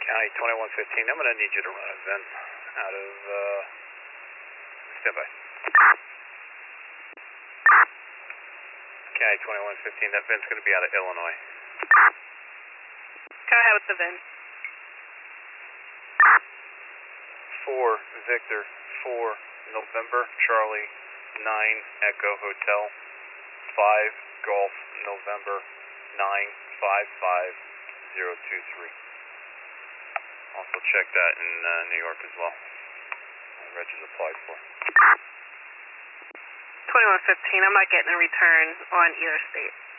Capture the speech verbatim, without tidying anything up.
County twenty-one fifteen, I'm going to need you to run a V I N out of, uh, standby. County twenty-one fifteen, that V I N's going to be out of Illinois. Go ahead with the V I N. four Victor, four November, Charlie, nine Echo Hotel, five Golf, November, nine five five zero two three. Also check that in uh, New York as well. Reg is applied for. twenty-one fifteen, I'm not getting a return on either state.